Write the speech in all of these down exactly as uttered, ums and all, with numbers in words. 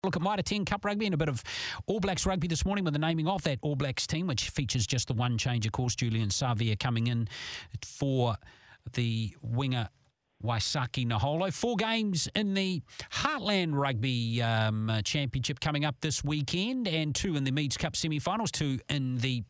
Look at Mitre ten Cup Rugby and a bit of All Blacks rugby this morning with the naming of that All Blacks team, which features just the one change, of course, Julian Savea coming in for the winger Waisake Naholo. Four games in the Heartland Rugby um, Championship coming up this weekend, and two in the Meads Cup semi-finals, two in the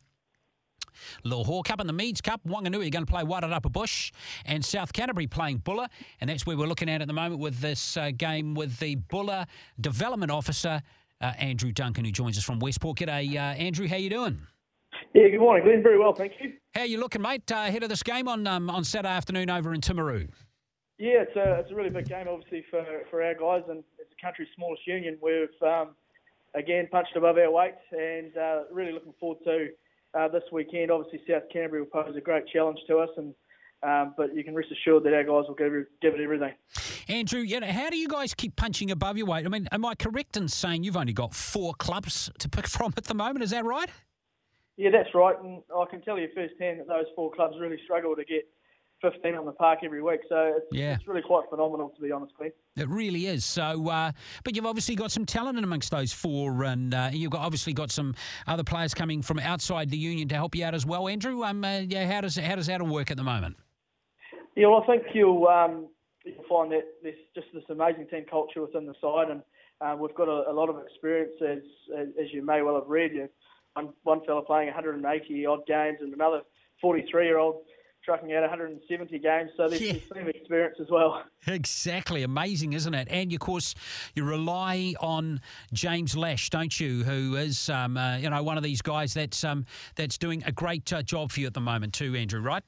Lahore Cup. In the Meads Cup, Wanganui are going to play Wairarapa Bush, and South Canterbury playing Buller, and that's where we're looking at at the moment with this uh, game with the Buller Development Officer, uh, Andrew Duncan, who joins us from Westport. G'day, uh, Andrew. How you doing? Yeah, good morning, Glenn. Very well, thank you. How you looking, mate, uh, ahead of this game on um, on Saturday afternoon over in Timaru? Yeah, it's a, it's a really big game, obviously, for, for our guys, and it's the country's smallest union. We've, um, again, punched above our weight, and uh, really looking forward to uh, this weekend. Obviously, South Canterbury will pose a great challenge to us, and um, but you can rest assured that our guys will give, give it everything. Andrew, you know, how do you guys keep punching above your weight? I mean, am I correct in saying you've only got four clubs to pick from at the moment? Is that right? Yeah, that's right, and I can tell you firsthand that those four clubs really struggle to get fifteen on the park every week, so it's, yeah. it's really quite phenomenal, to be honest, Glenn. It really is. So, uh, but you've obviously got some talent in amongst those four, and uh, you've got, obviously got some other players coming from outside the union to help you out as well, Andrew. Um, uh, yeah, how does how does that all work at the moment? Yeah, well, I think you'll um, you'll find that there's just this amazing team culture within the side, and uh, we've got a, a lot of experience, as, as as you may well have read. You one one fella playing one hundred eighty odd games, and another forty-three year old trucking out one hundred seventy games, so there's yeah. some experience as well. Exactly. Amazing, isn't it? And, of course, you rely on James Lash, don't you, who is, um, uh, you know, one of these guys that's um, that's doing a great uh, job for you at the moment too, Andrew, right?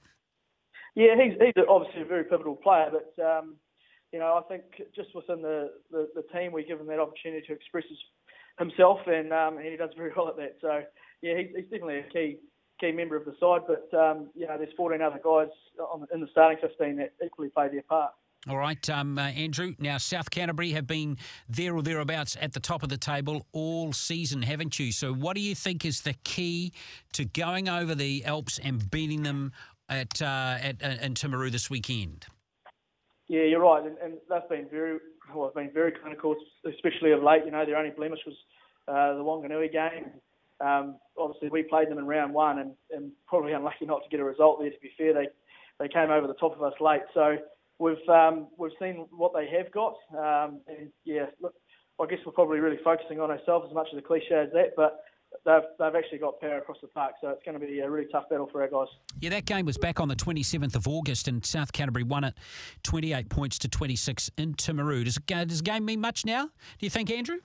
Yeah, he's, he's obviously a very pivotal player, but, um, you know, I think just within the, the, the team, we give him that opportunity to express his, himself, and, um, and he does very well at that. So, yeah, he's, he's definitely a key key member of the side, but um, you know, there's fourteen other guys on, in the starting fifteen that equally play their part. All right, um, uh, Andrew. Now, South Canterbury have been there or thereabouts at the top of the table all season, haven't you? So, what do you think is the key to going over the Alps and beating them at uh, at uh, in Timaru this weekend? Yeah, you're right, and, and they've been very well. They've been very clinical, especially of late. You know, their only blemish was uh, the Wanganui game. Um, obviously, we played them in round one, and, and probably unlucky not to get a result there. To be fair, they they came over the top of us late. So we've um, we've seen what they have got, um, and yeah, look, I guess we're probably really focusing on ourselves as much as a cliche as that, but they've they've actually got power across the park, so it's going to be a really tough battle for our guys. Yeah, that game was back on the twenty-seventh of August, and South Canterbury won it twenty-eight points to twenty-six in Timaru. Does it, does the game mean much now, do you think, Andrew?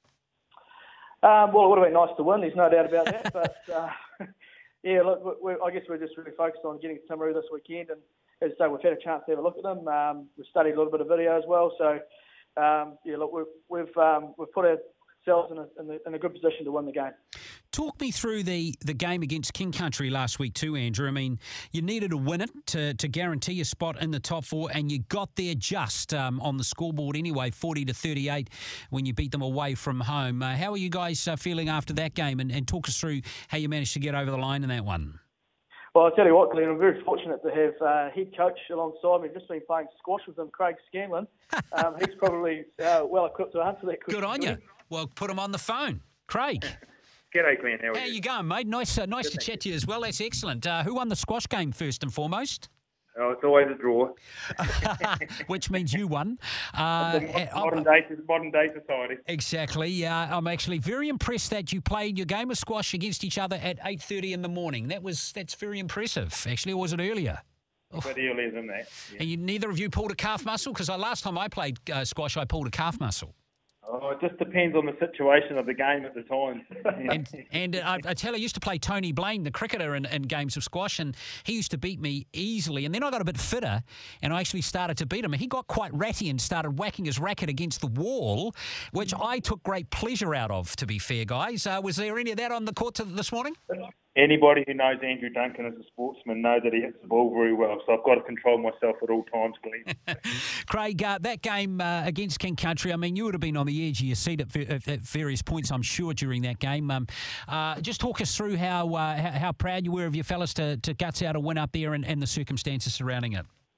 Um, well, it would have been nice to win, there's no doubt about that. But, uh, yeah, look, we're, I guess we're just really focused on getting to Timaru this weekend. And as I say, we've had a chance to have a look at them. Um, we've studied a little bit of video as well. So, um, yeah, look, we've, we've, um, we've put ourselves in a, in, a, in a good position to win the game. Talk me through the, the game against King Country last week too, Andrew. I mean, you needed to win it to, to guarantee your spot in the top four, and you got there just um, on the scoreboard anyway, forty to thirty-eight, when you beat them away from home. Uh, how are you guys uh, feeling after that game? And, and talk us through how you managed to get over the line in that one. Well, I'll tell you what, Glenn, I'm very fortunate to have uh, head coach alongside me. I've just been playing squash with him, Craig Scanlon. Um, he's probably uh, well equipped to answer that question. Good on you. Well, put him on the phone. Craig. G'day, Glenn. How are How you? you going, mate? Nice, uh, nice Good, to chat you. to you as well. That's excellent. Uh, who won the squash game first and foremost? Oh, it's always a draw. Which means you won. Uh, modern day, modern day society. Exactly. Uh, I'm actually very impressed that you played your game of squash against each other at eight thirty in the morning. That was that's very impressive. Actually, or was it earlier? A bit earlier than that. Yeah. And you, neither of you pulled a calf muscle? Because last time I played uh, squash, I pulled a calf muscle. Oh, it just depends on the situation of the game at the time. and and I, I tell you, I used to play Tony Blaine, the cricketer, in, in games of squash, and he used to beat me easily. And then I got a bit fitter, and I actually started to beat him. And he got quite ratty and started whacking his racket against the wall, which I took great pleasure out of, to be fair, guys. Uh, was there any of that on the court to, this morning? Anybody who knows Andrew Duncan as a sportsman knows that he hits the ball very well, so I've got to control myself at all times, Glenn. Craig, uh, that game uh, against King Country, I mean, you would have been on the edge of your seat at, at, at various points, I'm sure, during that game. Um, uh, just talk us through how, uh, how how proud you were of your fellas to, to guts out a win up there and, and the circumstances surrounding it.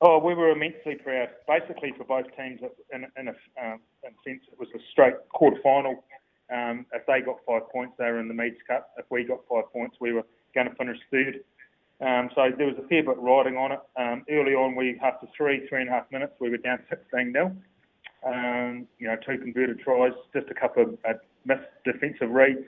Oh, we were immensely proud. Basically, for both teams, in, in a um, in a sense, it was a straight quarter final. Um, if they got five points, they were in the Meads Cup. If we got five points, we were going to finish third. Um, so there was a fair bit riding on it. Um, early on, we after three, three and a half minutes, we were down sixteen nil. Um, you know, two converted tries, just a couple of uh, missed defensive reads,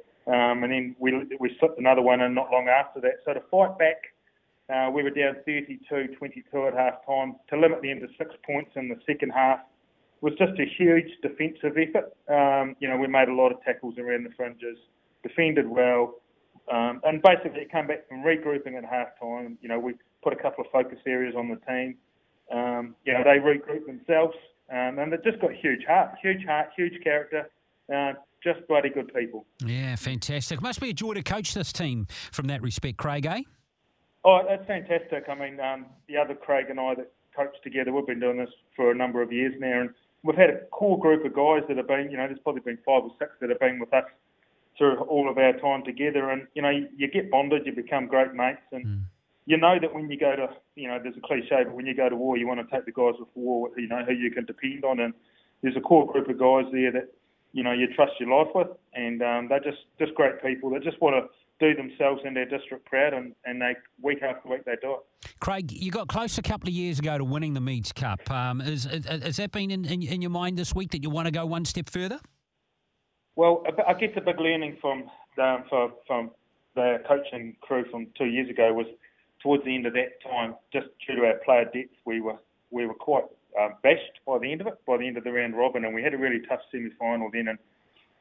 um, and then we we slipped another one in not long after that. So to fight back, uh, we were down thirty-two twenty-two at half time. To limit them to six points in the second half was just a huge defensive effort. Um, you know, we made a lot of tackles around the fringes, defended well. Um, and basically, it came back from regrouping at half-time. You know, we put a couple of focus areas on the team. Um, you know, they regrouped themselves, um, and they've just got huge heart, huge heart, huge character, uh, just bloody good people. Yeah, fantastic. Must be a joy to coach this team from that respect, Craig, eh? Oh, that's fantastic. I mean, um, the other Craig and I that coach together, we've been doing this for a number of years now, and we've had a core group of guys that have been, you know, there's probably been five or six that have been with us through all of our time together, and you know, you, you get bonded, you become great mates, and mm. you know that when you go to, you know, there's a cliche, but when you go to war, you want to take the guys with war, you know, who you can depend on, and there's a core group of guys there that, you know, you trust your life with, and um, they're just, just great people. They just want to do themselves and their district proud, and, and they week after week they do it. Craig, you got close a couple of years ago to winning the Meads Cup. Um, is, is, has that been in, in, in your mind this week that you want to go one step further? Well, I guess a big learning from um, for, from the coaching crew from two years ago was towards the end of that time, just due to our player depth, we were we were quite um, bashed by the end of it, by the end of the round robin, and we had a really tough semi-final then. And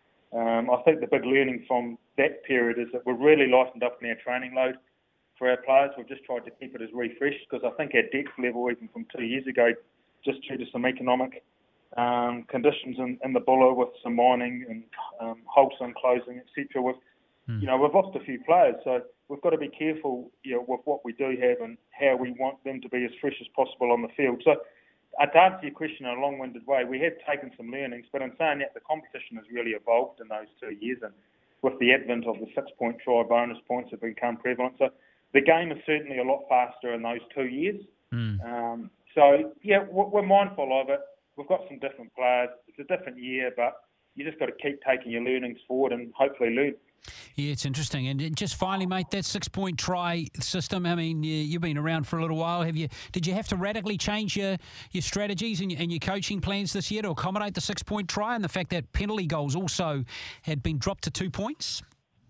um, I think the big learning from that period is that we've really lightened up in our training load for our players. We've just tried to keep it as refreshed, because I think our depth level, even from two years ago, just due to some economic Um, conditions in, in the Buller with some mining and um, wholesale closing, et cetera. We've, mm. you know, we've lost a few players, so we've got to be careful, you know, with what we do have and how we want them to be as fresh as possible on the field. So, uh, to answer your question in a long-winded way, we have taken some learnings, but in saying that, the competition has really evolved in those two years, and with the advent of the six-point try, bonus points have become prevalent. So the game is certainly a lot faster in those two years. Mm. Um, so, yeah, we're mindful of it. We've got some different players. It's a different year, but you just got to keep taking your learnings forward and hopefully learn. Yeah, it's interesting. And just finally, mate, that six-point try system, I mean, you've been around for a little while. Have you? Did you have to radically change your, your strategies and your, and your coaching plans this year to accommodate the six-point try and the fact that penalty goals also had been dropped to two points?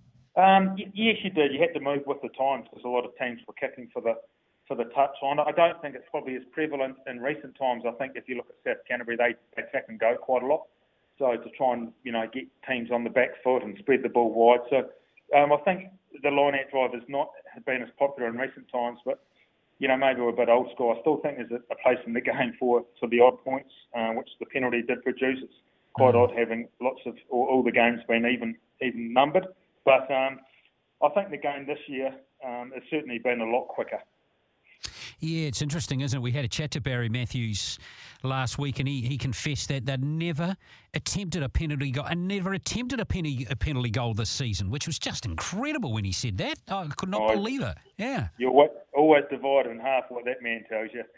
Um, yes, you did. You had to move with the times, because a lot of teams were kicking for the for the touch on. I don't think it's probably as prevalent in recent times. I think if you look at South Canterbury, they, they tack and go quite a lot. So to try and, you know, get teams on the back foot and spread the ball wide. So um, I think the line-out drive has not been as popular in recent times, but, you know, maybe we're a bit old school. I still think there's a, a place in the game for, for the odd points, uh, which the penalty did produce. It's quite mm. odd having lots of, all, all the games being even, even numbered. But um, I think the game this year um, has certainly been a lot quicker. Yeah, it's interesting, isn't it? We had a chat to Barry Matthews last week, and he, he confessed that they'd never attempted a penalty goal and never attempted a penalty, a penalty goal this season, which was just incredible when he said that. I could not oh, believe it. Yeah. You're always divided in half what that man tells you.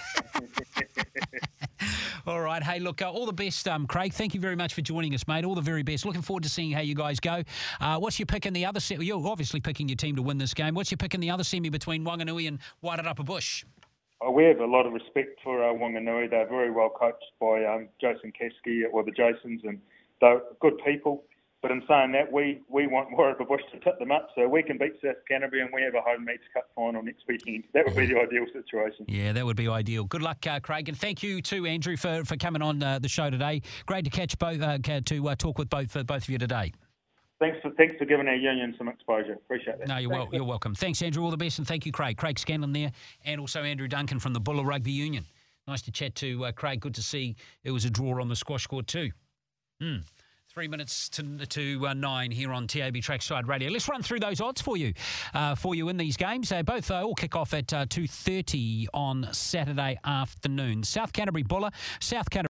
All right. Hey, look, uh, all the best, um, Craig. Thank you very much for joining us, mate. All the very best. Looking forward to seeing how you guys go. Uh, what's your pick in the other semi? You're obviously picking your team to win this game. What's your pick in the other semi between Wanganui and Wairarapa Bush? Oh, we have a lot of respect for uh, Wanganui. They're very well coached by um, Jason Kasky, or the Jasons, and they're good people. But in saying that, we, we want Wairarapa Bush to tip them up so we can beat South Canterbury and we have a home Meads Cup final next weekend. That would be the ideal situation. Yeah, that would be ideal. Good luck, uh, Craig. And thank you too, Andrew, for, for coming on uh, the show today. Great to catch both, uh, to uh, talk with both, uh, both of you today. Thanks for thanks for giving our union some exposure. Appreciate that. No, you're, well, you're welcome. Thanks, Andrew. All the best, and thank you, Craig. Craig Scanlon there, and also Andrew Duncan from the Buller Rugby Union. Nice to chat to uh, Craig. Good to see it was a draw on the squash court too. Mm. Three minutes to, to uh, nine here on T A B Trackside Radio. Let's run through those odds for you, uh, for you in these games. They both uh, all kick off at uh, two thirty on Saturday afternoon. South Canterbury Buller, South Canterbury.